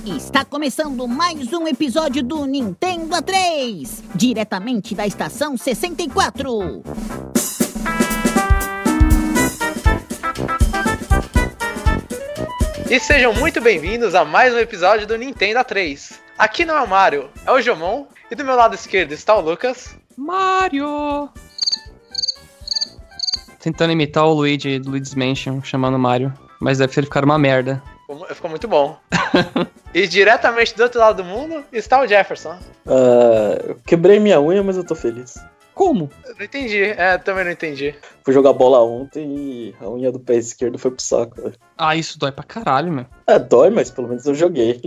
Está começando mais um episódio do Nintendo A3, diretamente da estação 64. E sejam muito bem-vindos a mais um episódio do Nintendo A3. Aqui não é o Mario, é o Jomon, e do meu lado esquerdo está o Lucas. Mario! Tentando imitar o Luigi do Luigi's Mansion, chamando Mario, mas deve ter ficado uma merda. Ficou muito bom. E diretamente do outro lado do mundo está o Jefferson. Eu quebrei minha unha, mas eu tô feliz. Como? Eu não entendi, também não entendi. Fui jogar bola ontem e a unha do pé esquerdo foi pro saco, velho. Ah, isso dói pra caralho, meu. Dói, mas pelo menos eu joguei.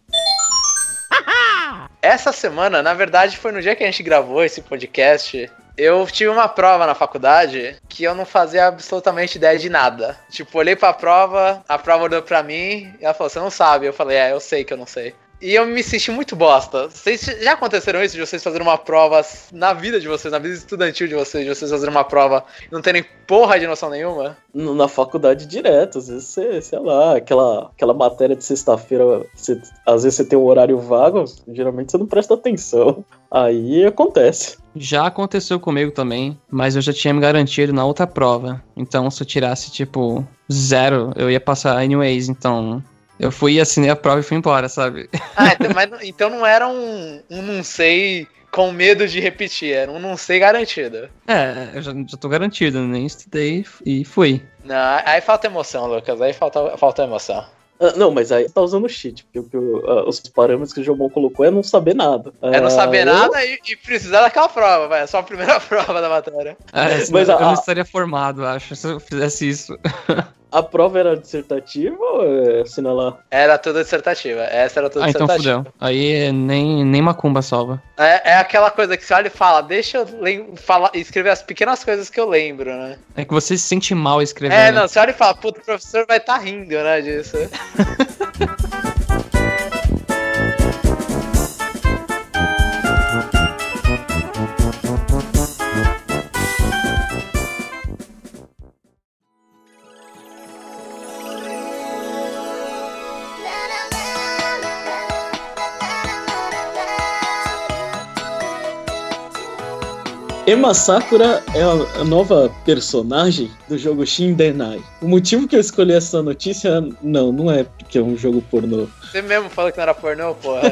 Essa semana, na verdade, foi no dia que a gente gravou esse podcast. Eu tive uma prova na faculdade que eu não fazia absolutamente ideia de nada. Tipo, olhei pra prova, a prova olhou pra mim e ela falou, você não sabe? Eu falei, eu sei que eu não sei. E eu me senti muito bosta. Vocês já aconteceram isso de vocês fazerem uma prova na vida de vocês, na vida estudantil de vocês fazerem uma prova e não terem porra de noção nenhuma? Na faculdade direto, às vezes você, sei lá, aquela matéria de sexta-feira, às vezes você tem um horário vago, geralmente você não presta atenção. Aí acontece. Já aconteceu comigo também, mas eu já tinha me garantido na outra prova. Então se eu tirasse, 0, eu ia passar anyways, então... Eu fui, assinei a prova e fui embora, sabe? Então não era um não sei com medo de repetir, era um não sei garantido. Eu já tô garantido, nem estudei e fui. Não, aí falta emoção, Lucas, aí falta emoção. Não, mas aí tá usando cheat, porque os parâmetros que o Jomon colocou é não saber nada. É não saber nada e precisar daquela prova, vai. É só a primeira prova da matéria. Mas eu não estaria formado, acho, se eu fizesse isso. A prova era dissertativa ou assina lá? Era toda dissertativa. Essa era toda dissertativa. Então fudeu. Aí nem macumba salva. É aquela coisa que você olha e fala, deixa eu escrever as pequenas coisas que eu lembro, né? É que você se sente mal escrevendo. Não, você olha e fala, puta, o professor vai estar rindo, né, disso. Ema Sakura é a nova personagem do jogo Shindenai. O motivo que eu escolhi essa notícia, não é porque é um jogo pornô. Você mesmo falou que não era pornô, porra.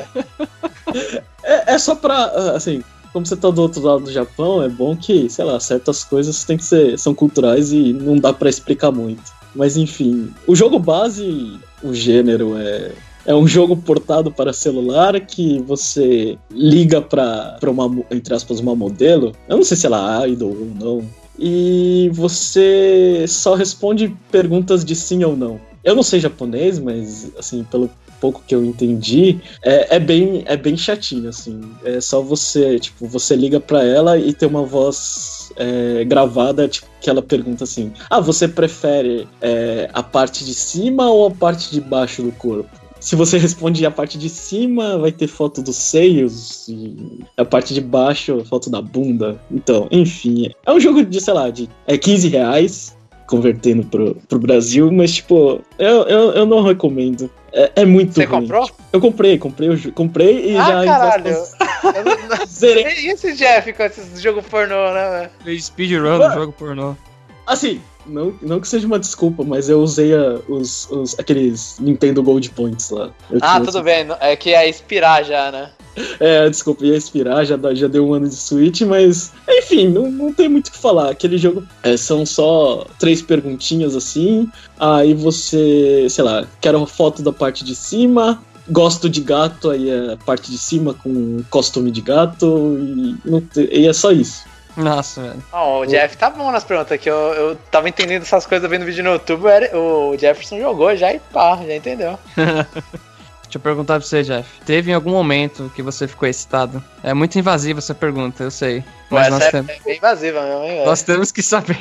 É só pra, assim, como você tá do outro lado do Japão, é bom que, sei lá, certas coisas são culturais e não dá pra explicar muito. Mas enfim, o jogo base, o gênero é um jogo portado para celular que você liga pra uma, entre aspas, uma modelo. Eu não sei se ela é idol ou não. E você só responde perguntas de sim ou não. Eu não sei japonês, mas, assim, pelo pouco que eu entendi, é bem chatinho, assim. É só você, você liga pra ela e tem uma voz gravada, que ela pergunta assim, você prefere a parte de cima ou a parte de baixo do corpo? Se você responde a parte de cima, vai ter foto dos seios, e a parte de baixo, foto da bunda. Então, enfim, é um jogo de, sei lá, de R$15, convertendo pro Brasil, mas, eu não recomendo. É muito Você ruim. Comprou? Eu comprei e já... caralho! Zerei. E esse Jeff com esse jogo pornô, né, velho? Fez speedrun no jogo pornô. Assim... Não que seja uma desculpa, mas eu usei aqueles Nintendo Gold Points lá. Tudo bem, é que ia expirar já, né? Desculpa, ia expirar, já deu um ano de Switch, mas enfim, não tem muito o que falar. Aquele jogo são só 3 perguntinhas assim, aí você, sei lá, quero uma foto da parte de cima, gosto de gato, aí é a parte de cima com costume de gato, e é só isso. Nossa, velho. O Jeff tá bom nas perguntas, que eu tava entendendo essas coisas vendo vídeo no YouTube, o Jefferson jogou já e pá, já entendeu. Deixa eu perguntar pra você, Jeff. Teve em algum momento que você ficou excitado? É muito invasiva essa pergunta, eu sei. Mas essa é bem invasiva mesmo, hein, velho? Nós temos que saber.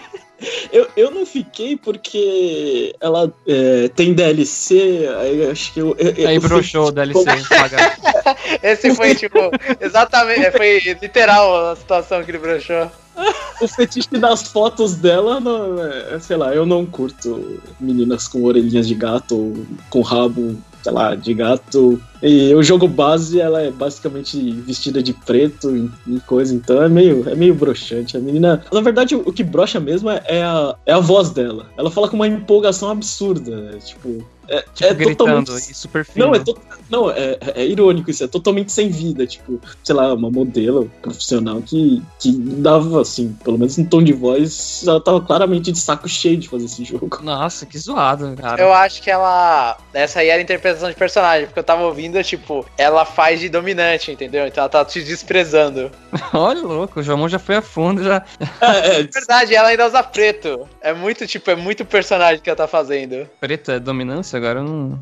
Eu não fiquei porque ela tem DLC, aí acho que aí broxou o DLC, pagar. Esse foi, exatamente, foi literal a situação que ele broxou. O fetiche das fotos dela, sei lá, eu não curto meninas com orelhinhas de gato ou com rabo sei lá, de gato. E o jogo base, ela é basicamente vestida de preto e coisa, então é meio broxante. A menina, na verdade, o que broxa mesmo é a voz dela. Ela fala com uma empolgação absurda, tipo... gritando totalmente... e super fino. Não, é irônico isso, é totalmente sem vida, tipo, sei lá, uma modelo profissional que dava, assim, pelo menos um tom de voz, ela tava claramente de saco cheio de fazer esse jogo. Nossa, que zoado, cara. Eu acho que essa aí era a interpretação de personagem, porque eu tava ouvindo, tipo, ela faz de dominante, entendeu? Então ela tá te desprezando. Olha, louco, o Jomon já foi a fundo, já... É verdade, ela ainda usa preto. É muito personagem que ela tá fazendo. Preto é dominância? Agora eu não...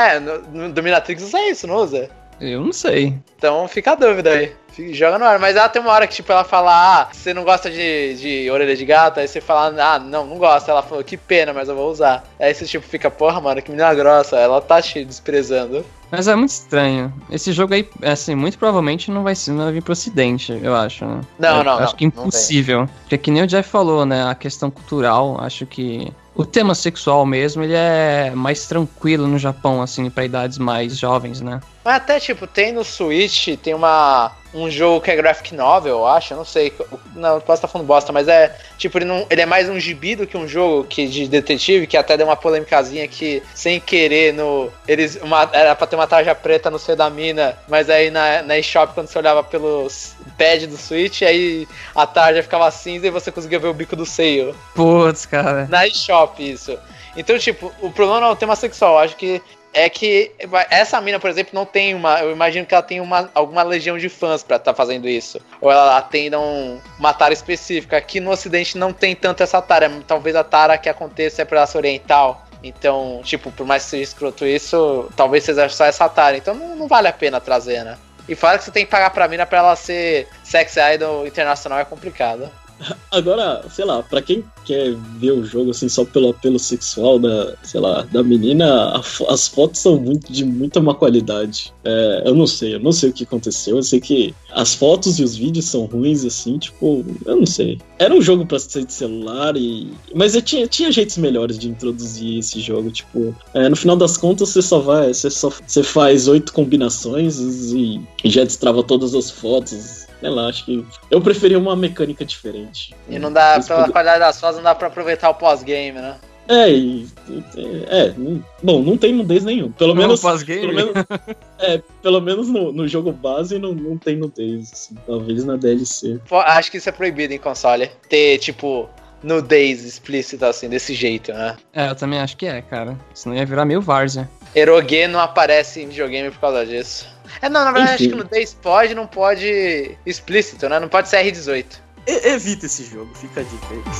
No Dominatrix usa isso, não usa? Eu não sei. Então fica a dúvida aí. Joga no ar. Mas ela tem uma hora que, tipo, ela fala, você não gosta de orelha de gato? Aí você fala, não gosta. Ela falou, que pena, mas eu vou usar. Aí você, tipo, fica, porra, mano, que menina grossa. Ela tá te desprezando. Mas é muito estranho. Esse jogo aí, assim, muito provavelmente não vai vir pro ocidente, eu acho. Né? Não. Acho que impossível. Porque que nem o Jeff falou, né? A questão cultural, acho que... O tema sexual mesmo, ele é mais tranquilo no Japão, assim, pra idades mais jovens, né? Mas até, tipo, tem no Switch, tem um jogo que é graphic novel, eu acho, eu não sei. Não, posso estar falando bosta, mas tipo, ele é mais um gibi do que um jogo de detetive, que até deu uma polêmicazinha que, sem querer, era pra ter uma tarja preta no seio da mina, mas aí na eShop, quando você olhava pelo pad do Switch, aí a tarja ficava cinza e você conseguia ver o bico do seio. Putz, cara. Na eShop, isso. Então, tipo, o problema não é o tema sexual, eu acho que essa mina, por exemplo, não tem eu imagino que ela tem alguma legião de fãs pra estar fazendo isso. Ou ela atenda uma tara específica. Aqui no ocidente não tem tanto essa tara. Talvez a tara que aconteça é pra raça oriental. Então, tipo, por mais que seja escroto isso, talvez seja só essa tara. Então não vale a pena trazer, né? E fora que você tem que pagar pra mina pra ela ser sex idol internacional é complicado. Agora, sei lá, pra quem quer ver o jogo assim só pelo apelo sexual da menina, as fotos são de muita má qualidade. Eu não sei o que aconteceu. Eu sei que as fotos e os vídeos são ruins, assim, tipo, eu não sei. Era um jogo pra ser de celular, mas tinha jeitos melhores de introduzir esse jogo, tipo, no final das contas você faz 8 combinações e já destrava todas as fotos. Sei lá, acho que eu preferia uma mecânica diferente. E não dá, pela qualidade das fotos, não dá pra aproveitar o pós-game, né? Bom, não tem nudez nenhum. Pelo menos pós-game? Pelo menos no jogo base não tem nudez, assim, talvez na DLC. Acho que isso é proibido em console. Ter, tipo, nudez explícita, assim, desse jeito, né? Eu também acho que cara. Senão ia virar meio várzea. Eroge não aparece em videogame por causa disso. Na verdade, Enfim. acho que nudez não pode explícito, né? Não pode ser R18. Evita esse jogo, fica a dica aí.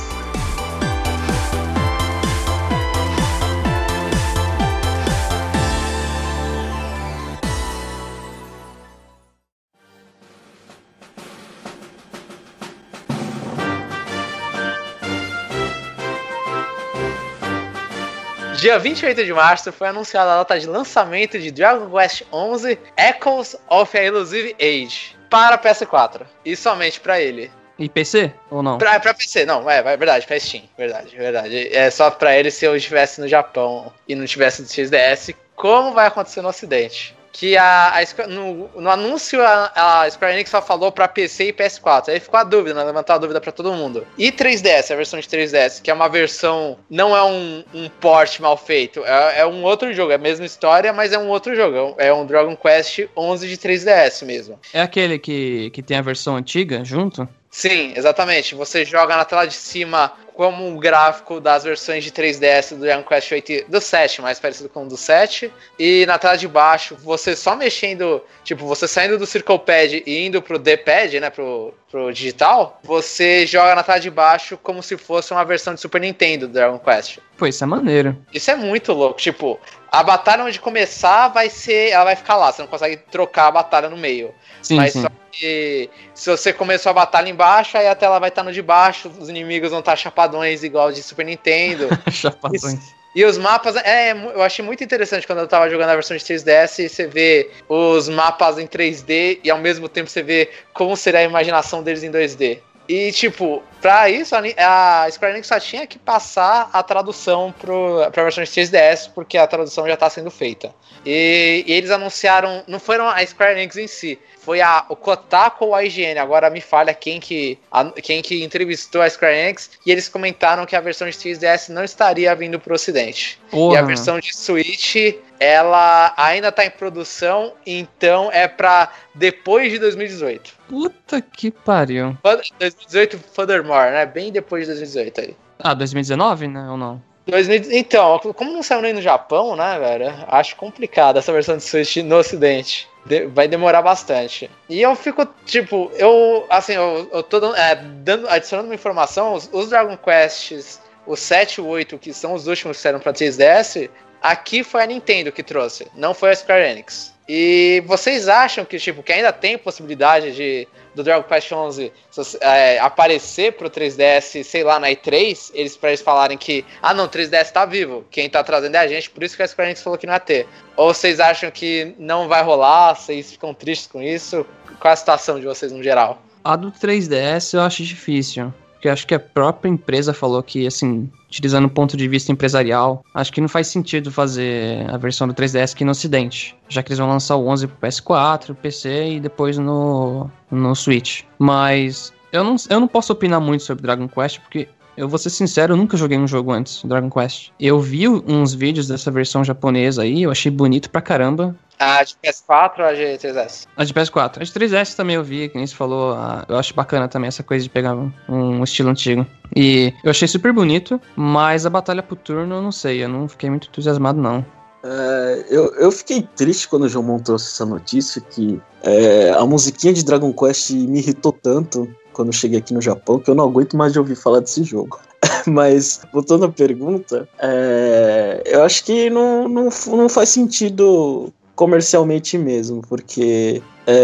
Dia 28 de março foi anunciada a data de lançamento de Dragon Quest XI Echoes of a Elusive Age para PS4. E somente para ele. E PC ou não? Pra PC, não, verdade, pra Steam, verdade. É só pra ele se eu estivesse no Japão e não tivesse do XDS, como vai acontecer no Ocidente. Que no anúncio a Square Enix só falou pra PC e PS4. Aí ficou a dúvida, né? Levantou a dúvida pra todo mundo. E 3DS, a versão de 3DS, que é uma versão, não é um port mal feito, é um outro jogo, é a mesma história, mas é um outro jogo. É um Dragon Quest XI de 3DS mesmo. É aquele que tem a versão antiga junto? Sim, exatamente. Você joga na tela de cima como um gráfico das versões de 3DS do Dragon Quest 8, do 7, mais parecido com o do 7. E na tela de baixo, você só mexendo, tipo, você saindo do Circle Pad e indo pro D-Pad, né, pro digital, você joga na tela de baixo como se fosse uma versão de Super Nintendo do Dragon Quest. Pô, isso é maneiro. Isso é muito louco, tipo, a batalha onde começar ela vai ficar lá, você não consegue trocar a batalha no meio. Sim, mas sim. só que se você começou a batalha embaixo, aí a tela vai estar no de baixo, os inimigos vão estar chapadões igual de Super Nintendo. Chapadões. E os mapas, eu achei muito interessante quando eu tava jogando a versão de 3DS, você vê os mapas em 3D e ao mesmo tempo você vê como será a imaginação deles em 2D. E, tipo, pra isso, a Square Enix só tinha que passar a tradução pra versão de 3DS, porque a tradução já tá sendo feita. E eles anunciaram, não foram a Square Enix em si, foi o Kotaku ou a IGN, agora me falha quem que entrevistou a Square Enix, e eles comentaram que a versão de 3DS não estaria vindo pro ocidente. Porra. E a versão de Switch, ela ainda tá em produção, então é pra depois de 2018. Puta que pariu. 2018 furthermore, né? Bem depois de 2018 aí. 2019, né? Ou não? Então, como não saiu nem no Japão, né, velho? Acho complicado essa versão de Switch no ocidente. Vai demorar bastante. E eu fico, tipo, eu tô adicionando uma informação, os Dragon Quests, os 7 e 8, que são os últimos que saíram pra 3DS, aqui foi a Nintendo que trouxe, não foi a Square Enix. E vocês acham que, tipo, que ainda tem possibilidade do Dragon Quest XI aparecer pro 3DS, sei lá, na E3, pra eles falarem que, não, o 3DS tá vivo, quem tá trazendo é a gente, por isso que a Square Enix falou que não ia ter. Ou vocês acham que não vai rolar, vocês ficam tristes com isso? Qual é a situação de vocês no geral? A do 3DS eu acho difícil. Porque acho que a própria empresa falou que, assim, utilizando o ponto de vista empresarial, acho que não faz sentido fazer a versão do 3DS aqui no ocidente, já que eles vão lançar o 11 pro PS4, PC e depois no Switch. Mas eu não posso opinar muito sobre Dragon Quest, porque eu vou ser sincero, eu nunca joguei um jogo antes, Dragon Quest. Eu vi uns vídeos dessa versão japonesa aí, eu achei bonito pra caramba. A de PS4 ou a de 3DS? A de PS4. A de 3DS também eu vi, que nem você falou. Eu acho bacana também essa coisa de pegar um estilo antigo. E eu achei super bonito, mas a batalha por turno, eu não sei. Eu não fiquei muito entusiasmado, não. Eu fiquei triste quando o João trouxe essa notícia, que a musiquinha de Dragon Quest me irritou tanto quando eu cheguei aqui no Japão, que eu não aguento mais de ouvir falar desse jogo. Mas, voltando à pergunta, eu acho que não faz sentido comercialmente mesmo, porque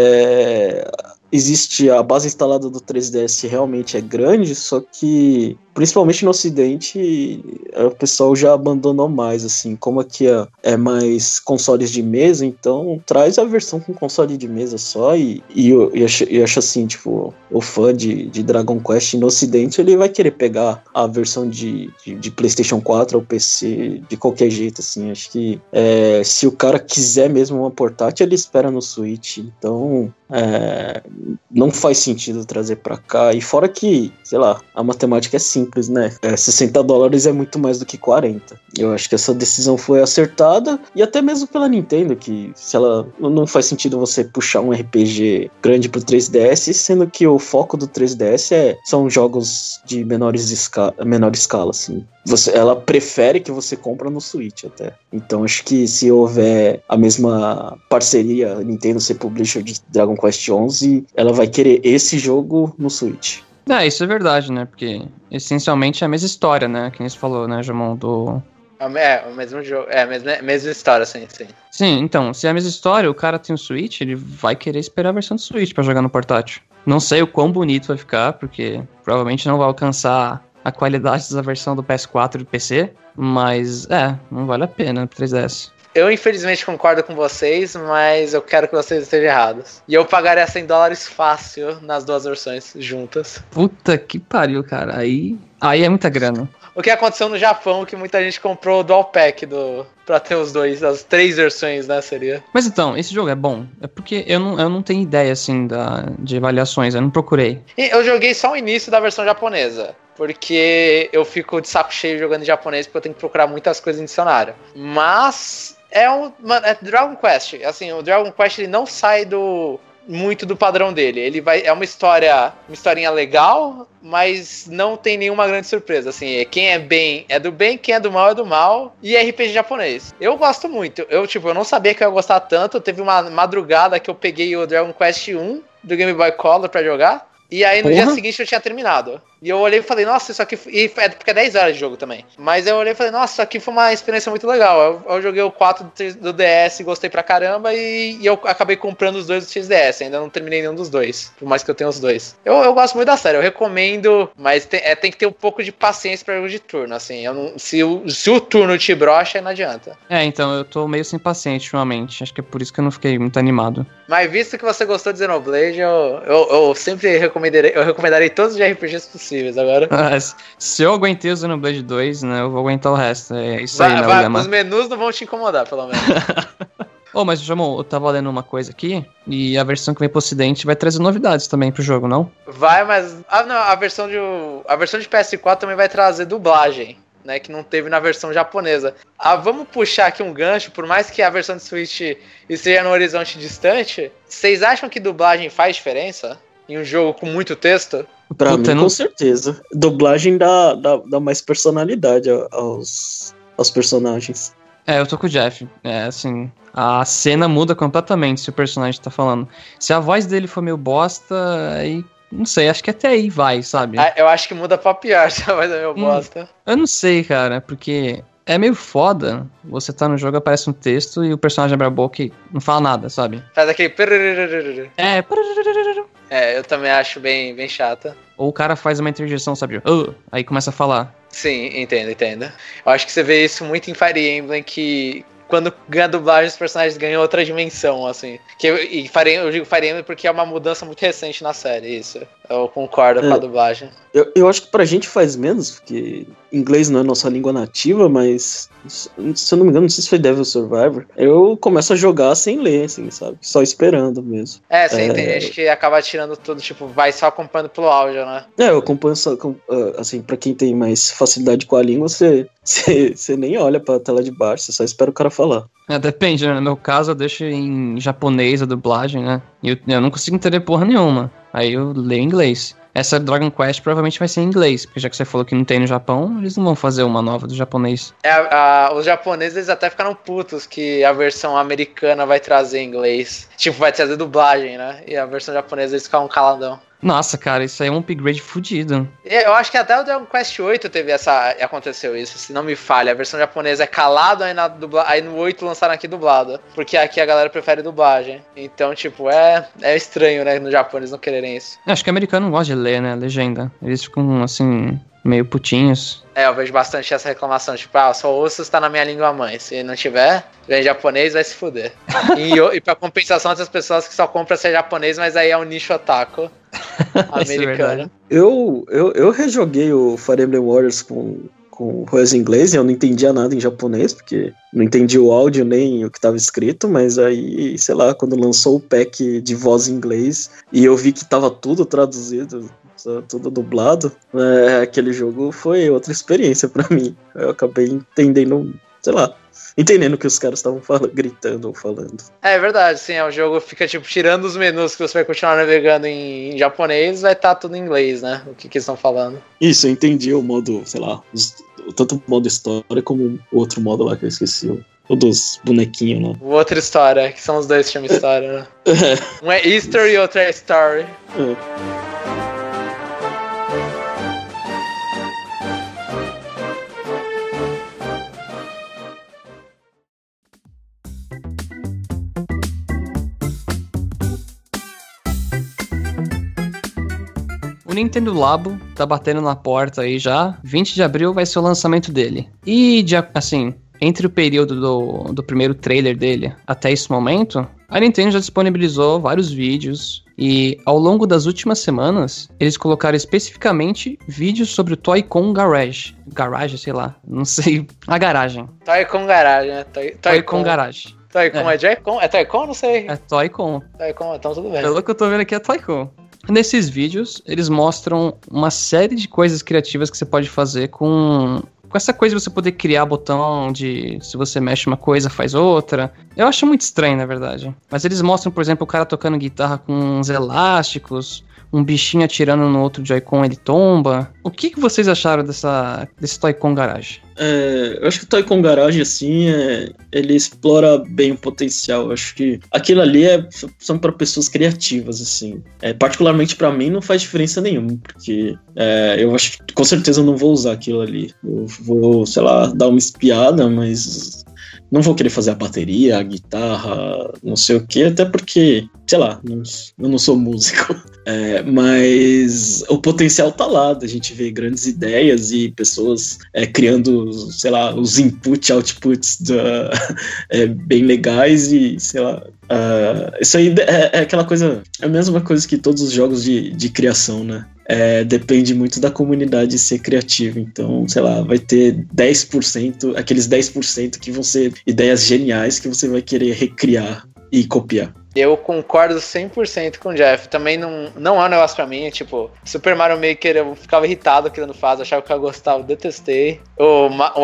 existe a base instalada do 3DS realmente é grande, só que principalmente no ocidente o pessoal já abandonou mais, assim, como aqui é mais consoles de mesa, então traz a versão com console de mesa só, e eu acho assim, tipo, o fã de Dragon Quest no ocidente, ele vai querer pegar a versão de PlayStation 4 ou PC de qualquer jeito, assim. Acho que se o cara quiser mesmo uma portátil, ele espera no Switch, então não faz sentido trazer pra cá, e fora que, sei lá, a matemática é simples, né? $60 é muito mais do que 40. Eu acho que essa decisão foi acertada, e até mesmo pela Nintendo, que se ela não faz sentido você puxar um RPG grande pro 3DS, sendo que o foco do 3DS são jogos de menor escala, assim. Ela prefere que você compra no Switch até. Então acho que se houver a mesma parceria, Nintendo ser publisher de Dragon Quest XI, ela vai querer esse jogo no Switch. Isso é verdade, né? Porque essencialmente é a mesma história, né? Que nem você falou, né, Jamon? O mesmo jogo, a mesma história, sim. Sim, então, se é a mesma história, o cara tem o Switch, ele vai querer esperar a versão do Switch pra jogar no portátil. Não sei o quão bonito vai ficar, porque provavelmente não vai alcançar a qualidade da versão do PS4 e do PC, mas não vale a pena pro 3DS. Eu infelizmente concordo com vocês, mas eu quero que vocês estejam errados. E eu pagaria $100 fácil nas duas versões juntas. Puta que pariu, cara. Aí é muita grana. O que aconteceu no Japão, que muita gente comprou o Dual Pack pra ter os dois, as 3 versões, né, seria. Mas então, esse jogo é bom? É porque eu não tenho ideia, assim, de avaliações, eu não procurei. Eu joguei só o início da versão japonesa, porque eu fico de saco cheio jogando em japonês, porque eu tenho que procurar muitas coisas em dicionário. Mas é Dragon Quest, assim, o Dragon Quest ele não sai muito do padrão dele. É uma historinha legal, mas não tem nenhuma grande surpresa, assim, quem é bem é do bem, quem é do mal é do mal, e é RPG japonês. Eu gosto muito, eu não sabia que eu ia gostar tanto, teve uma madrugada que eu peguei o Dragon Quest 1 do Game Boy Color pra jogar, e aí no dia seguinte eu tinha terminado. E eu olhei e falei, nossa, isso aqui... E é porque é 10 horas de jogo também. Mas eu olhei e falei, nossa, isso aqui foi uma experiência muito legal. Eu joguei o 4 do DS, gostei pra caramba, e eu acabei comprando os 2 do 3DS. Ainda não terminei nenhum dos dois, por mais que eu tenha os 2. Eu gosto muito da série, eu recomendo, mas tem que ter um pouco de paciência pra jogo de turno, assim. Se o turno te brocha, não adianta. Então, eu tô meio sem paciência ultimamente. Acho que é por isso que eu não fiquei muito animado. Mas visto que você gostou de Xenoblade, eu sempre recomendarei todos os RPGs possíveis agora. Se eu aguentei o Xenoblade 2, né, eu vou aguentar o resto. É isso aí, né, os menus não vão te incomodar, pelo menos. Mas, Jamon, eu tava lendo uma coisa aqui, e a versão que vem pro ocidente vai trazer novidades também pro jogo, não? Vai, mas... não, a versão de PS4 também vai trazer dublagem, né, que não teve na versão japonesa. Vamos puxar aqui um gancho, por mais que a versão de Switch esteja no horizonte distante, vocês acham que dublagem faz diferença em um jogo com muito texto? Pra mim, com certeza. Dublagem dá mais personalidade aos personagens. Eu tô com o Jeff. Assim, a cena muda completamente se o personagem tá falando. Se a voz dele for meio bosta, aí... Não sei, acho que até aí vai, sabe? Eu acho que muda pra pior se a voz é meio bosta. Eu não sei, cara, porque... É meio foda, você tá no jogo, aparece um texto e o personagem abre a boca e não fala nada, sabe? Faz aquele... eu também acho bem, bem chata. Ou o cara faz uma interjeição, sabe? Aí começa a falar. Sim, entendo. Eu acho que você vê isso muito em Fire Emblem, que... Quando ganha dublagem, os personagens ganham outra dimensão, assim. Eu digo Fire Emblem porque é uma mudança muito recente na série, isso. Eu concordo com a dublagem. Eu acho que pra gente faz menos, porque inglês não é nossa língua nativa, mas se eu não me engano, não sei se foi Devil Survivor, eu começo a jogar sem ler, assim, sabe? Só esperando mesmo. Sim, tem gente que acaba tirando tudo, tipo, vai só acompanhando pelo áudio, né? Eu acompanho só, assim, pra quem tem mais facilidade com a língua, você nem olha pra tela de baixo, você só espera o cara falar. Depende, né? No meu caso, eu deixo em japonês a dublagem, né? E eu não consigo entender porra nenhuma. Aí eu leio em inglês. Essa Dragon Quest provavelmente vai ser em inglês, porque já que você falou que não tem no Japão, eles não vão fazer uma nova do japonês. Os japoneses, eles até ficaram putos que a versão americana vai trazer em inglês. Tipo, vai trazer dublagem, né? E a versão japonesa, eles ficaram caladão. Nossa, cara, isso aí é um upgrade fudido. Eu acho que até o Dragon Quest 8 aconteceu isso, se não me falha. A versão japonesa é calado, aí no 8 lançaram aqui dublada. Porque aqui a galera prefere dublagem. Então, tipo, é estranho, né, no Japão eles não quererem isso. Acho que o americano não gosta de ler, né, legenda. Eles ficam, assim, meio putinhos. Eu vejo bastante essa reclamação, tipo, só ouço está na minha língua mãe. Se não tiver, vem japonês, vai se fuder. E pra compensação, essas pessoas que só compram ser japonês, mas aí é um nicho otaku americano. Eu rejoguei o Fire Emblem Warriors com voz em inglês, e eu não entendia nada em japonês, porque não entendi o áudio nem o que estava escrito, mas aí, sei lá, quando lançou o pack de voz em inglês, e eu vi que tava tudo traduzido, tudo dublado, aquele jogo foi outra experiência pra mim. Eu acabei entendendo, sei lá, entendendo o que os caras estavam gritando ou falando. É verdade, sim, o jogo fica tipo tirando os menus que você vai continuar navegando em japonês, vai estar tudo em inglês, né? O que eles estão falando. Isso, eu entendi o modo, sei lá, tanto o modo história como o outro modo lá que eu esqueci. O dos bonequinhos, né? Outra história, que são os dois que chamam história, né? Um é history e outro é story. O Nintendo Labo tá batendo na porta aí já. 20 de abril vai ser o lançamento dele. E, assim, entre o período do primeiro trailer dele até esse momento, a Nintendo já disponibilizou vários vídeos. E ao longo das últimas semanas, eles colocaram especificamente vídeos sobre o Toy-Con Garage. Garage, sei lá, não sei. A garagem. Toy-Con Garage, né? Toy-Con Garage. Toy-Con é Joy-Con? É Toy-Con? Não sei. É Toy-Con. Toy-Con, então tudo bem. Pelo que eu tô vendo aqui, é Toy-Con. Nesses vídeos, eles mostram uma série de coisas criativas que você pode fazer com essa coisa de você poder criar botão de... Se você mexe uma coisa, faz outra. Eu acho muito estranho, na verdade. Mas eles mostram, por exemplo, o cara tocando guitarra com uns elásticos, um bichinho atirando no outro Joy-Con, ele tomba. O que vocês acharam desse Toy-Con Garage? Eu acho que o Toy-Con Garage, assim, ele explora bem o potencial. Eu acho que aquilo ali são para pessoas criativas, assim. Particularmente para mim não faz diferença nenhuma, porque eu acho que com certeza eu não vou usar aquilo ali. Eu vou, sei lá, dar uma espiada, mas não vou querer fazer a bateria, a guitarra, não sei o que, até porque, sei lá, eu não sou músico. Mas o potencial tá lá, a gente vê grandes ideias e pessoas criando, sei lá, os input, outputs bem legais e, sei lá, isso aí é aquela coisa, é a mesma coisa que todos os jogos de criação, né? Depende muito da comunidade ser criativa, então, sei lá, vai ter 10%, aqueles 10% que vão ser ideias geniais que você vai querer recriar e copiar. Eu concordo 100% com o Jeff. Também não é um negócio pra mim. Tipo, Super Mario Maker eu ficava irritado querendo fazer, achava que eu gostava, eu detestei. O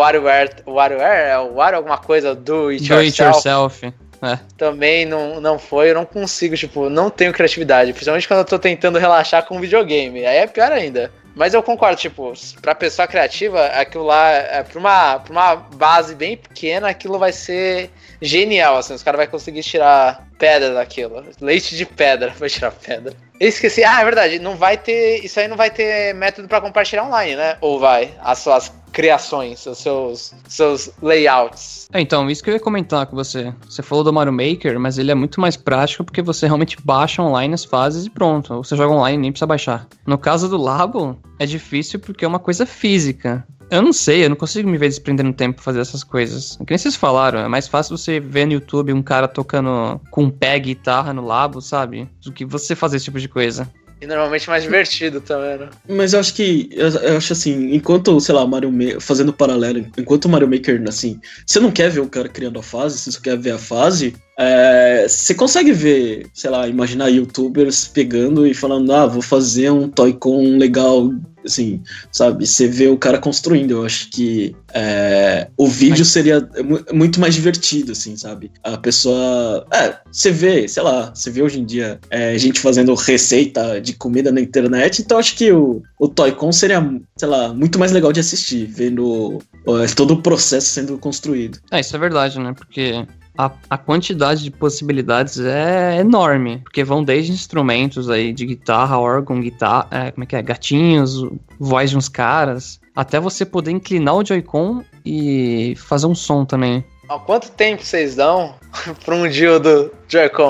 WarioWare alguma coisa do It Yourself. Também não foi, eu não consigo, tipo, não tenho criatividade. Principalmente quando eu tô tentando relaxar com um videogame. Aí é pior ainda. Mas eu concordo, tipo, pra pessoa criativa, aquilo lá, pra uma base bem pequena, aquilo vai ser genial, assim, os caras vão conseguir tirar pedra daquilo. Leite de pedra, vai tirar pedra. Eu esqueci, é verdade, isso aí não vai ter método pra compartilhar online, né? Ou vai? As suas criações, os seus layouts. Então, isso que eu ia comentar com você. Você falou do Mario Maker, mas ele é muito mais prático porque você realmente baixa online as fases e pronto. Você joga online e nem precisa baixar. No caso do Labo, é difícil porque é uma coisa física. Eu não sei, eu não consigo me ver desprendendo tempo pra fazer essas coisas. Que nem vocês falaram, é mais fácil você ver no YouTube um cara tocando com um pé guitarra no Labo, sabe? Do que você fazer esse tipo de coisa. E normalmente mais divertido também, né? Mas eu acho assim, enquanto, sei lá, Mario Maker, fazendo paralelo, enquanto o Mario Maker, assim, você não quer ver o cara criando a fase, você só quer ver a fase, você consegue ver, sei lá, imaginar youtubers pegando e falando, vou fazer um Toy-Con legal, assim, sabe? Você vê o cara construindo, eu acho que o vídeo seria muito mais divertido, assim, sabe? A pessoa... você vê, sei lá, você vê hoje em dia gente fazendo receita de comida na internet, então acho que o Toy-Con seria, sei lá, muito mais legal de assistir, vendo todo o processo sendo construído. Isso é verdade, né? Porque a quantidade de possibilidades é enorme, porque vão desde instrumentos aí de guitarra, órgão, gatinhos, voz de uns caras, até você poder inclinar o Joy-Con e fazer um som também. Quanto tempo vocês dão pra um deal do Joy-Con?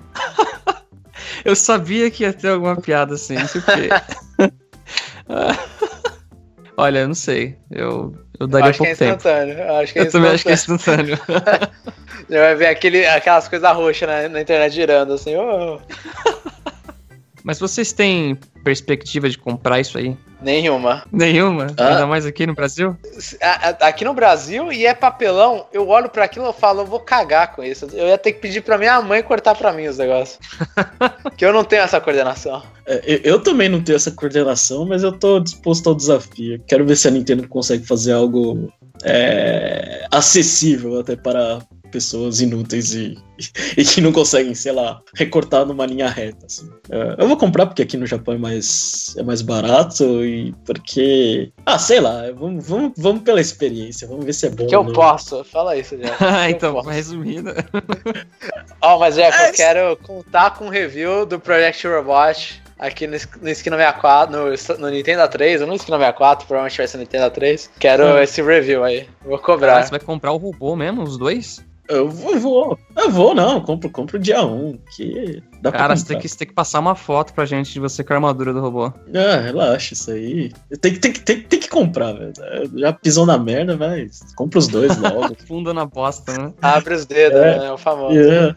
Eu sabia que ia ter alguma piada assim, não sei o quê. Olha, eu não sei, eu daria pouco tempo. Eu também acho que é instantâneo. Já vai ver aquelas coisas roxas na internet girando, assim. Mas vocês têm perspectiva de comprar isso aí? Nenhuma. Ainda mais aqui no Brasil? Aqui no Brasil, e é papelão, eu olho pra aquilo e falo, eu vou cagar com isso. Eu ia ter que pedir pra minha mãe cortar pra mim os negócios. Que eu não tenho essa coordenação. Eu também não tenho essa coordenação, mas eu tô disposto ao desafio. Quero ver se a Nintendo consegue fazer algo acessível até para pessoas inúteis e que não conseguem, sei lá, recortar numa linha reta, assim. Eu vou comprar porque aqui no Japão é mais barato e porque... sei lá, vamos pela experiência, vamos ver se é bom. Que eu posso, fala isso, já. Então, resumindo. Mas eu quero contar com o review do Project Robot aqui no Esquina 64, no Nintendo 3, ou no Esquina 64, provavelmente vai ser no Nintendo 3. Quero esse review aí, vou cobrar. Você vai comprar o robô mesmo, os dois? Eu compro dia 1, que dá pra Cara, comprar. você tem que passar uma foto pra gente de você com a armadura do robô. Relaxa, isso aí. Tem que comprar, velho. Já pisou na merda, mas compra os dois logo. Funda na bosta, né? Abre os dedos, né? O famoso.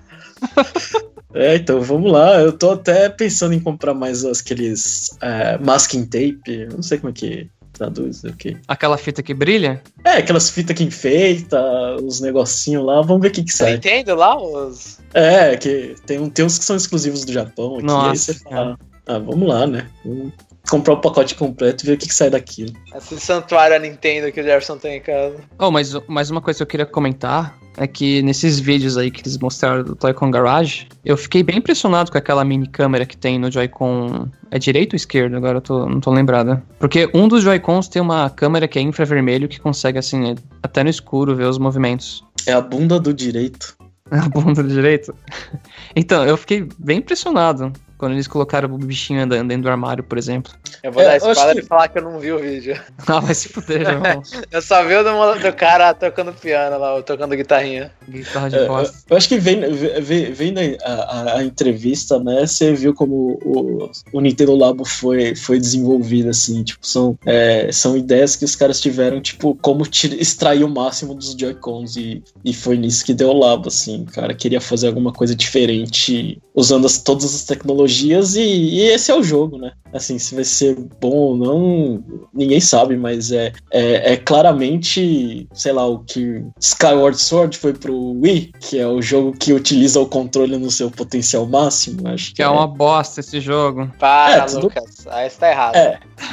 Então vamos lá. Eu tô até pensando em comprar mais aqueles masking tape. Eu não sei como é que traduz aqui. Aquela fita que brilha? Aquelas fitas que enfeita, os negocinhos lá. Vamos ver o que sai. Nintendo lá? Os... que tem uns que são exclusivos do Japão aqui. Nossa, aí você fala, vamos lá, né? Vamos comprar o pacote completo e ver o que sai daquilo. Esse santuário a Nintendo que o Jefferson tem em casa. Mas uma coisa que eu queria comentar é que nesses vídeos aí que eles mostraram do Toy-Con Garage, eu fiquei bem impressionado com aquela mini câmera que tem no Joy-Con. É direito ou esquerdo? Agora não tô lembrada. Porque um dos Joy-Cons tem uma câmera que é infravermelho que consegue, assim, até no escuro ver os movimentos. É a bunda do direito. A bunda do direito? Então, eu fiquei bem impressionado quando eles colocaram o bichinho andando dentro do armário, por exemplo. Eu vou dar spoiler e falar que eu não vi o vídeo. Ah, vai se fuder, irmão. Eu só vi o do cara tocando piano lá, tocando guitarrinha. Guitarra de bosta. Eu acho que vendo a entrevista, né, você viu como o Nintendo Labo foi desenvolvido, assim, tipo, são ideias que os caras tiveram, tipo, como extrair o máximo dos Joy-Cons, e foi nisso que deu o Labo, assim, o cara queria fazer alguma coisa diferente, usando todas as tecnologias, e esse é o jogo, né, assim, se vai ser bom ou não, ninguém sabe, mas é claramente, sei lá, o que Skyward Sword foi pro Wii, que é o jogo que utiliza o controle no seu potencial máximo, acho que é uma bosta esse jogo. Para, Lucas, aí você tá errado.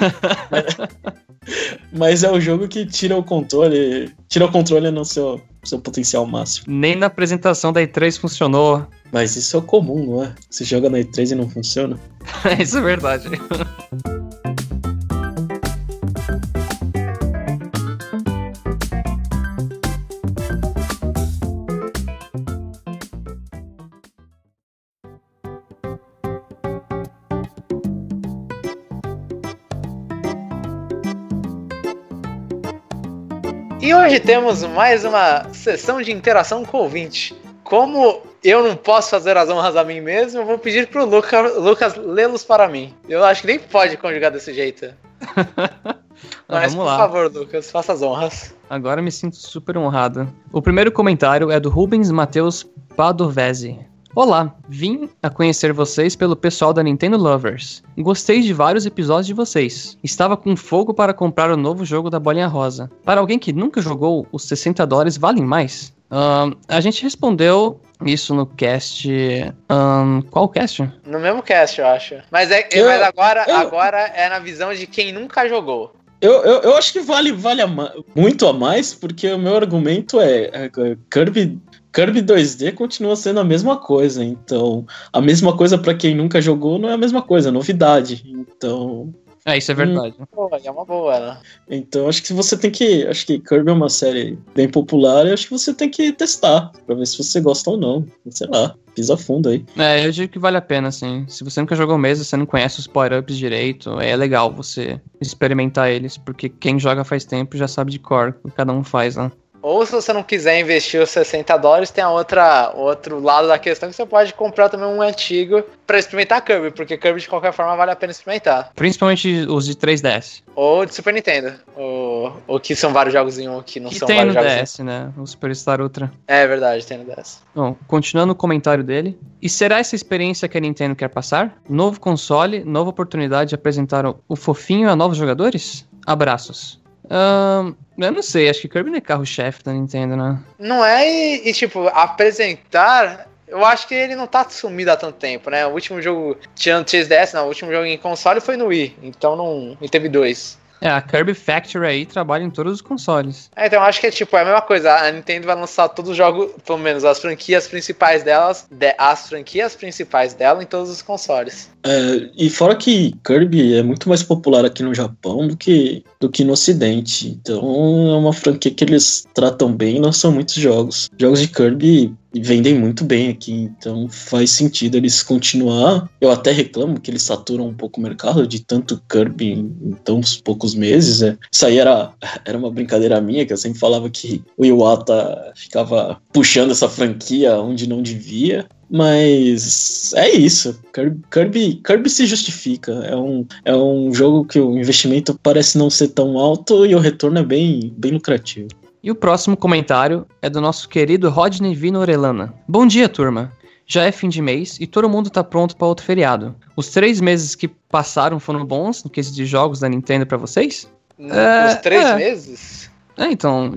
Mas é o jogo que tira o controle no seu potencial máximo. Nem na apresentação da E3 funcionou. Mas isso é o comum, não é? Você joga na E3 e não funciona. Isso é verdade. E hoje temos mais uma sessão de interação com o ouvinte. Como eu não posso fazer as honras a mim mesmo, eu vou pedir pro Lucas lê-los para mim. Eu acho que nem pode conjugar desse jeito. Mas, vamos lá. Por favor, Lucas, faça as honras. Agora me sinto super honrado. O primeiro comentário é do Rubens Matheus Padovese. Olá, vim a conhecer vocês pelo pessoal da Nintendo Lovers. Gostei de vários episódios de vocês. Estava com fogo para comprar o novo jogo da Bolinha Rosa. Para alguém que nunca jogou, os $60 valem mais? A gente respondeu isso no cast... qual cast? No mesmo cast, eu acho. Mas agora é na visão de quem nunca jogou. Eu acho que vale muito a mais, porque o meu argumento é Kirby 2D continua sendo a mesma coisa, então a mesma coisa pra quem nunca jogou não é a mesma coisa, é novidade, então... Isso é verdade. É uma boa, né? Então acho que acho que Kirby é uma série bem popular e acho que você tem que testar, pra ver se você gosta ou não, sei lá, pisa fundo aí. Eu digo que vale a pena, assim, se você nunca jogou mesmo, você não conhece os power-ups direito, é legal você experimentar eles, porque quem joga faz tempo já sabe de cor o que cada um faz, né? Ou se você não quiser investir os $60, tem outro lado da questão que você pode comprar também um antigo pra experimentar Kirby, porque Kirby de qualquer forma vale a pena experimentar. Principalmente os de 3DS. Ou de Super Nintendo. Ou que são vários jogos em um, que não que são tem vários no jogos DS, né? O Superstar Ultra. É verdade, tem no DS. Bom, continuando o comentário dele. E será essa experiência que a Nintendo quer passar? Novo console, nova oportunidade de apresentar o fofinho a novos jogadores? Abraços. Eu não sei, acho que Kirby não é carro-chefe da Nintendo, né? Não é, e tipo, apresentar... Eu acho que ele não tá sumido há tanto tempo, né? O último jogo, tirando o 3DS, o último jogo em console foi no Wii, então não teve 2. A Kirby Factory aí trabalha em todos os consoles. Então acho que é tipo, é a mesma coisa. A Nintendo vai lançar todos os jogos, pelo menos as franquias principais delas, em todos os consoles. E fora que Kirby é muito mais popular aqui no Japão do que no Ocidente. Então é uma franquia que eles tratam bem e lançam muitos jogos. Jogos de Kirby vendem muito bem aqui, então faz sentido eles continuar. Eu até reclamo que eles saturam um pouco o mercado de tanto Kirby em tão poucos meses. Isso aí era uma brincadeira minha, que eu sempre falava que o Iwata ficava puxando essa franquia onde não devia. Mas é isso. Kirby se justifica. É um jogo que o investimento parece não ser tão alto e o retorno é bem lucrativo. E o próximo comentário é do nosso querido Rodney Vino Orellana. Bom dia, turma. Já é fim de mês e todo mundo tá pronto para outro feriado. Os 3 meses que passaram foram bons no quesito de jogos da Nintendo para vocês? Os 3 meses? Então, eu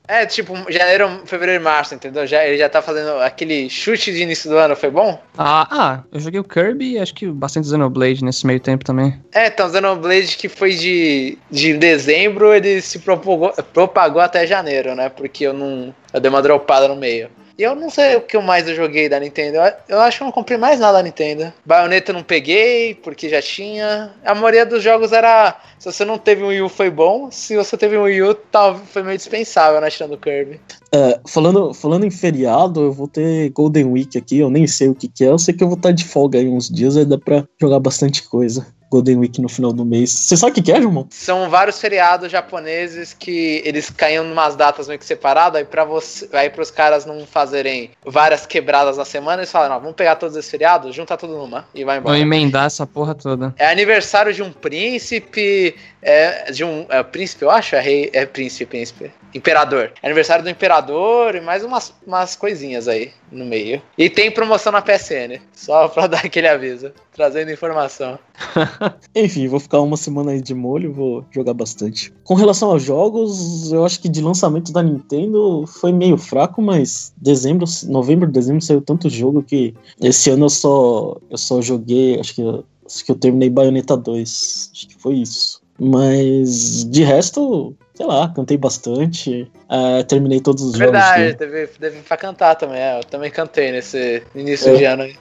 É, tipo, janeiro, fevereiro e março, entendeu? Ele já tá fazendo aquele chute de início do ano, foi bom? Eu joguei o Kirby e acho que bastante Xenoblade nesse meio tempo também. Então, o Xenoblade que foi de dezembro, ele se propagou até janeiro, né? Porque eu dei uma dropada no meio. E eu não sei o que mais eu joguei da Nintendo. Eu acho que eu não comprei mais nada da Nintendo. Bayonetta eu não peguei, porque já tinha. A maioria dos jogos era... Se você não teve um Wii U, foi bom. Se você teve um Wii U, foi meio dispensável, né? Tirando o Kirby. Falando em feriado, eu vou ter Golden Week aqui. Eu nem sei o que é. Eu sei que eu vou estar de folga aí uns dias. Aí dá pra jogar bastante coisa. Golden Week no final do mês. Você sabe o que é, João? São vários feriados japoneses que eles caíam em umas datas meio que separadas, aí pros caras não fazerem várias quebradas na semana, eles falaram, vamos pegar todos esses feriados, junta tudo numa e vai embora. Vão emendar essa porra toda. É aniversário de um príncipe, príncipe, eu acho? Príncipe. Imperador. É aniversário do imperador e mais umas coisinhas aí no meio. E tem promoção na PSN, só pra dar aquele aviso, trazendo informação. Enfim, vou ficar uma semana aí de molho, vou jogar bastante. Com relação aos jogos, eu acho que de lançamento da Nintendo foi meio fraco, mas novembro, dezembro saiu tanto jogo que esse ano eu só joguei, acho que eu terminei Bayonetta 2, acho que foi isso. Mas de resto, sei lá, cantei bastante, terminei todos os jogos. Verdade, teve pra cantar também, eu também cantei nesse início de ano aí.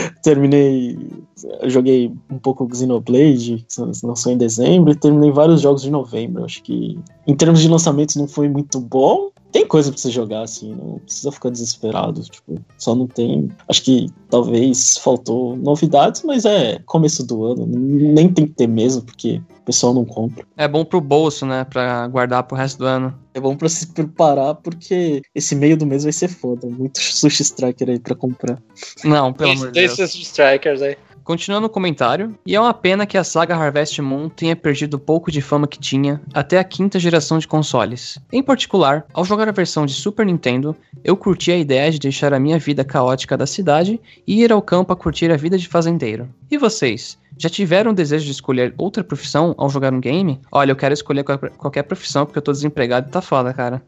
Joguei um pouco Xenoblade, que lançou em dezembro, e terminei vários jogos de novembro. Acho que em termos de lançamentos não foi muito bom. Tem coisa pra você jogar, assim, não precisa ficar desesperado, tipo, só não tem... Acho que talvez faltou novidades, mas é começo do ano, nem tem que ter mesmo, porque o pessoal não compra. É bom pro bolso, né, pra guardar pro resto do ano. É bom pra se preparar, porque esse meio do mês vai ser foda, muito Sushi Striker aí pra comprar. Não, pelo amor de Deus. Tem Sushi Strikers aí. Continuando o comentário, e é uma pena que a saga Harvest Moon tenha perdido o pouco de fama que tinha até a 5ª geração de consoles. Em particular, ao jogar a versão de Super Nintendo, eu curti a ideia de deixar a minha vida caótica da cidade e ir ao campo a curtir a vida de fazendeiro. E vocês? Já tiveram o desejo de escolher outra profissão ao jogar um game? Olha, eu quero escolher qualquer profissão porque eu tô desempregado e tá foda, cara.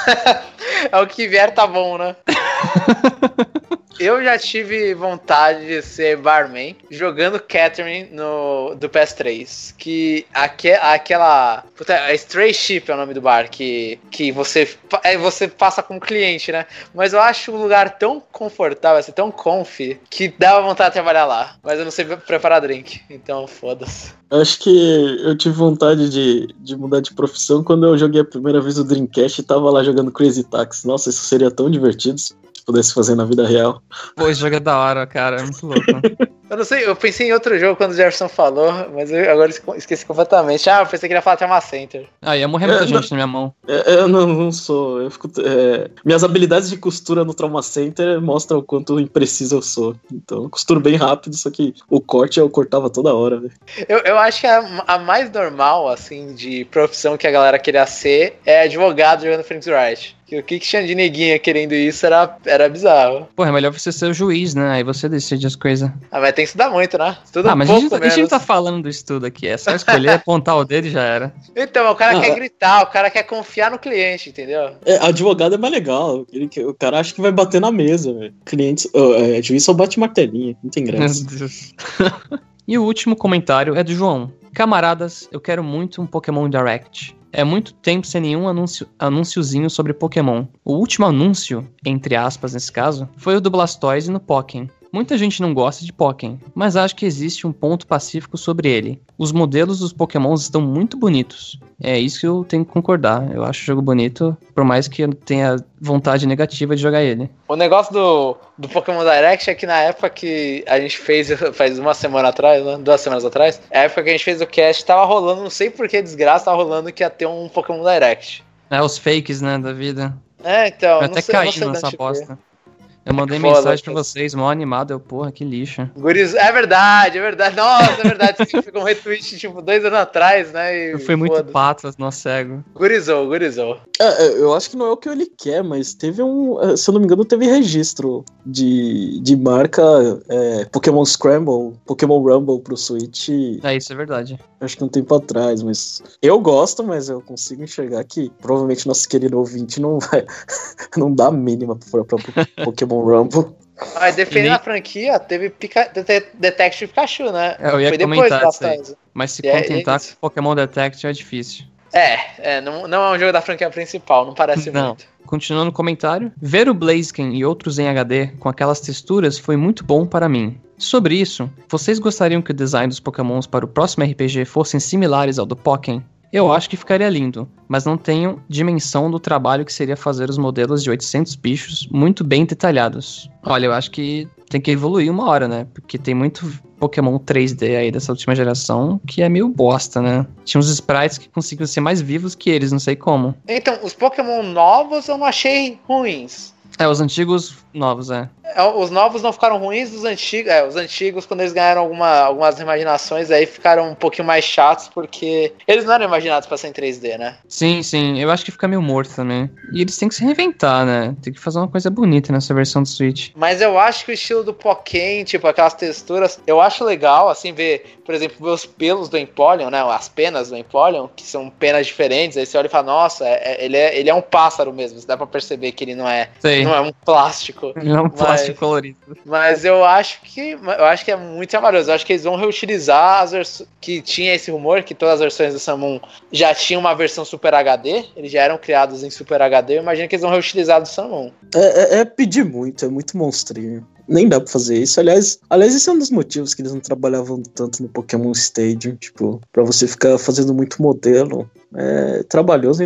É o que vier tá bom, né? Eu já tive vontade de ser barman jogando Catherine do PS3. Que aquela... Puta, Stray Ship é o nome do bar. Que você passa como cliente, né? Mas eu acho o lugar tão confortável, assim, tão comfy, que dava vontade de trabalhar lá. Mas eu não sei preparar drink. Então, foda-se. Acho que eu tive vontade de mudar de profissão quando eu joguei a primeira vez o Dreamcast e tava lá jogando Crazy Taxi. Nossa, isso seria tão divertido se pudesse fazer na vida real. Pô, esse jogo é da hora, cara, é muito louco. Eu não sei, eu pensei em outro jogo quando o Jefferson falou, mas eu agora esqueci completamente. Eu pensei que ele ia falar Trauma Center. Ia morrer muita gente na minha mão. Eu não sou. Minhas habilidades de costura no Trauma Center mostram o quanto impreciso eu sou. Então, eu costuro bem rápido, só que o corte eu cortava toda hora, velho. Eu acho que a mais normal, assim, de profissão que a galera queria ser é advogado jogando Phoenix Wright. O que tinha de neguinha querendo isso era bizarro. Porra, é melhor você ser o juiz, né? Aí você decide as coisas. Mas tem que estudar muito, né? Estuda mas pouco a gente não tá falando do estudo aqui. É só escolher, apontar o dedo e já era. Então, o cara quer gritar, o cara quer confiar no cliente, entendeu? Advogado é mais legal. O cara acha que vai bater na mesa, velho. Juiz só bate martelinho, não tem graça. Meu Deus. E o último comentário é do João. Camaradas, eu quero muito um Pokémon Direct. É muito tempo sem nenhum anúnciozinho sobre Pokémon. O último anúncio, entre aspas nesse caso, foi o do Blastoise no Pokken. Muita gente não gosta de Pokken, mas acho que existe um ponto pacífico sobre ele. Os modelos dos Pokémons estão muito bonitos. É isso que eu tenho que concordar. Eu acho o jogo bonito, por mais que eu tenha vontade negativa de jogar ele. O negócio do Pokémon Direct é que na época que a gente fez, faz uma semana atrás, né? 2 semanas atrás, a época que a gente fez o cast, tava rolando, não sei por que desgraça, tava rolando que ia ter um Pokémon Direct. Os fakes, né, da vida. Então, eu até caí nessa aposta. Eu mandei mensagem pra vocês, mó animado. Porra, que lixo. Guris, é verdade. Nossa, é verdade. Você ficou um retweet, tipo, 2 anos atrás, né? Eu fui muito patas, nó cego. Gurizou. Eu acho que não é o que ele quer, mas teve se eu não me engano, teve registro de marca Pokémon Scramble, Pokémon Rumble pro Switch. Isso é verdade. Acho que um tempo atrás, mas eu gosto, mas eu consigo enxergar que provavelmente nosso querido ouvinte não não dá a mínima pra Pokémon Rumble. Mas defendendo a franquia, teve Detective Pikachu, né? Eu ia comentar isso aí. Mas se contentar com Pokémon Detective é difícil. Não é um jogo da franquia principal, não parece muito. Continuando o comentário, ver o Blaziken e outros em HD com aquelas texturas foi muito bom para mim. Sobre isso, vocês gostariam que o design dos Pokémons para o próximo RPG fossem similares ao do Pokken? Eu acho que ficaria lindo, mas não tenho dimensão do trabalho que seria fazer os modelos de 800 bichos muito bem detalhados. Olha, eu acho que tem que evoluir uma hora, né? Porque tem muito Pokémon 3D aí dessa última geração que é meio bosta, né? Tinha uns sprites que conseguiam ser mais vivos que eles, não sei como. Então, os Pokémon novos eu não achei ruins. Os antigos novos, Os novos não ficaram ruins, os antigos, quando eles ganharam algumas reimaginações, aí ficaram um pouquinho mais chatos, porque eles não eram imaginados pra ser em 3D, né? Sim, eu acho que fica meio morto também. E eles têm que se reinventar, né? Tem que fazer uma coisa bonita nessa versão do Switch. Mas eu acho que o estilo do Pokémon, tipo, aquelas texturas, eu acho legal, assim, ver, por exemplo, os pelos do Empoleon, né? As penas do Empoleon, que são penas diferentes, aí você olha e fala, nossa, ele é um pássaro mesmo, dá pra perceber que ele não é um plástico. Não é um plástico colorido. Mas eu acho que é muito trabalhoso. Eu acho que eles vão reutilizar as versões. Que tinha esse rumor que todas as versões do Samon já tinham uma versão Super HD. Eles já eram criados em Super HD. Eu imagino que eles vão reutilizar do Samon. É pedir muito, é muito monstrinho. Nem dá pra fazer isso. Aliás, esse é um dos motivos que eles não trabalhavam tanto no Pokémon Stadium. Tipo, pra você ficar fazendo muito modelo. É trabalhoso e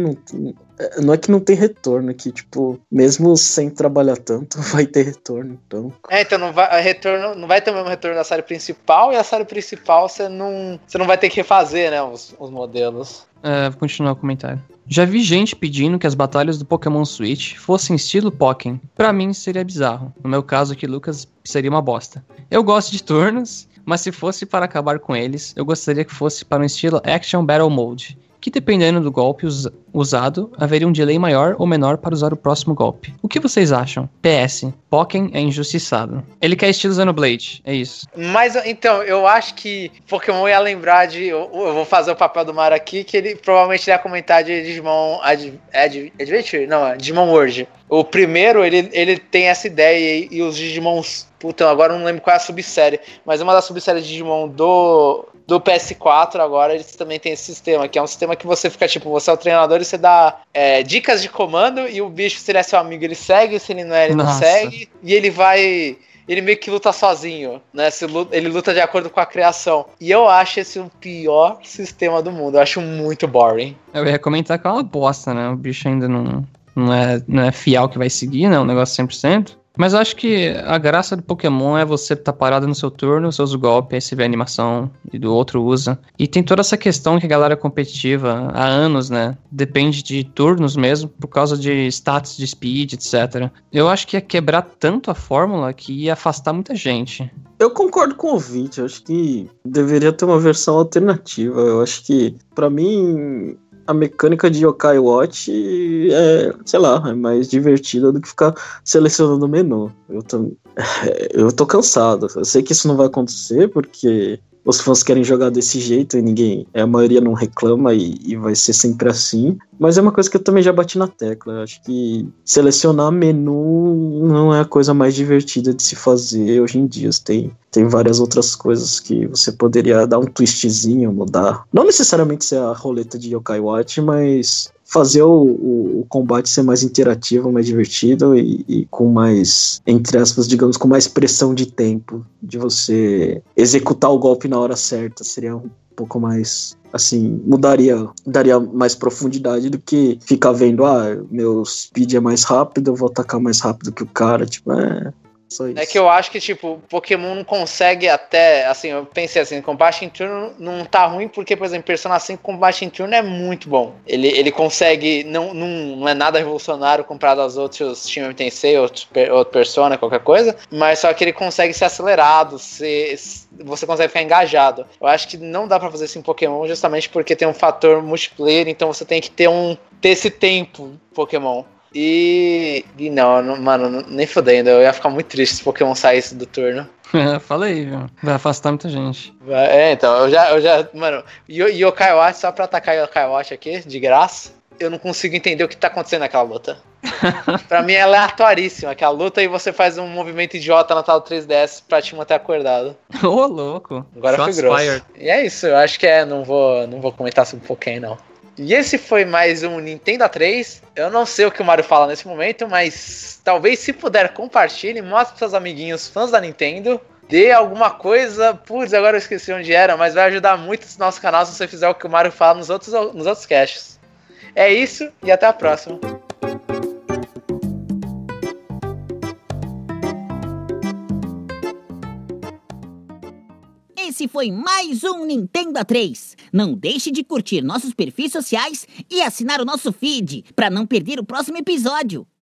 não é que não tem retorno aqui, tipo, mesmo sem trabalhar tanto, vai ter retorno, então. Então não vai ter o mesmo retorno da série principal, e a série principal você não vai ter que refazer, né, os modelos. Vou continuar o comentário. Já vi gente pedindo que as batalhas do Pokémon Switch fossem estilo Pokken. Pra mim seria bizarro. No meu caso aqui, Lucas, seria uma bosta. Eu gosto de turnos, mas se fosse para acabar com eles, eu gostaria que fosse para um estilo Action Battle Mode, que dependendo do golpe usado, haveria um delay maior ou menor para usar o próximo golpe. O que vocês acham? PS, Pokken é injustiçado. Ele quer estilo Xenoblade, é isso. Mas, então, eu acho que Pokémon ia lembrar de... Eu vou fazer o papel do Mario aqui, que ele provavelmente ia comentar de Digimon Adventure? Não, Digimon World. O primeiro, ele tem essa ideia e os Digimons... Puta, agora eu não lembro qual é a subsérie, mas uma das subséries de Digimon do PS4 agora, eles também tem esse sistema, que é um sistema que você fica, tipo, você é o treinador e você dá dicas de comando e o bicho, se ele é seu amigo, ele segue, se ele não é, ele não segue, e ele meio que luta sozinho, né? Ele luta de acordo com a criação. E eu acho esse o pior sistema do mundo, eu acho muito boring. Eu ia comentar que é uma bosta, né? O bicho ainda não é fiel que vai seguir, né? Um negócio 100%. Mas eu acho que a graça do Pokémon é você estar parado no seu turno, você usa o golpe, aí você vê a animação e do outro usa. E tem toda essa questão que a galera competitiva há anos, né? Depende de turnos mesmo, por causa de status de speed, etc. Eu acho que ia quebrar tanto a fórmula que ia afastar muita gente. Eu concordo com o ouvinte, eu acho que deveria ter uma versão alternativa. Eu acho que, pra mim... A mecânica de Yokai Watch é mais divertida do que ficar selecionando o menu. Eu tô cansado. Eu sei que isso não vai acontecer, porque os fãs querem jogar desse jeito e a maioria não reclama e vai ser sempre assim. Mas é uma coisa que eu também já bati na tecla. Eu acho que selecionar menu não é a coisa mais divertida de se fazer hoje em dia. Tem várias outras coisas que você poderia dar um twistzinho, mudar. Não necessariamente ser a roleta de Yokai Watch, mas fazer o combate ser mais interativo, mais divertido e com mais, entre aspas, digamos, com mais pressão de tempo, de você executar o golpe na hora certa. Seria um pouco mais, assim, daria mais profundidade do que ficar vendo, meu speed é mais rápido, eu vou atacar mais rápido que o cara, tipo, Só isso. É que eu acho que, tipo, Pokémon não consegue até, assim, eu pensei assim, combate em turno não tá ruim, porque, por exemplo, Persona 5 combate em turno é muito bom. Ele consegue, não é nada revolucionário comparado aos outros Shin Megami Tensei, outro Persona, qualquer coisa, mas só que ele consegue ser acelerado, você consegue ficar engajado. Eu acho que não dá pra fazer isso em Pokémon, justamente porque tem um fator multiplayer, então você tem que ter esse tempo Pokémon. E não, mano, nem fodendo, eu ia ficar muito triste se Pokémon saísse do turno. Falei, viu? Vai afastar muita gente. Então, eu já, mano, Yokai Watch, só pra atacar Yokai Watch aqui, de graça, eu não consigo entender o que tá acontecendo naquela luta. Pra mim é aleatoríssima aquela luta e você faz um movimento idiota na tela 3DS pra te manter acordado. Ô, louco. Agora foi grosso. Fired. E é isso, eu acho que não vou comentar sobre Pokémon, não. E esse foi mais um Nintendo A3. Eu não sei o que o Mario fala nesse momento, mas talvez se puder compartilhe, mostre para seus amiguinhos fãs da Nintendo, dê alguma coisa. Putz, agora eu esqueci onde era, mas vai ajudar muito no nosso canal se você fizer o que o Mario fala nos outros casts. É isso e até a próxima. Esse foi mais um Nintendo A3. Não deixe de curtir nossos perfis sociais e assinar o nosso feed para não perder o próximo episódio.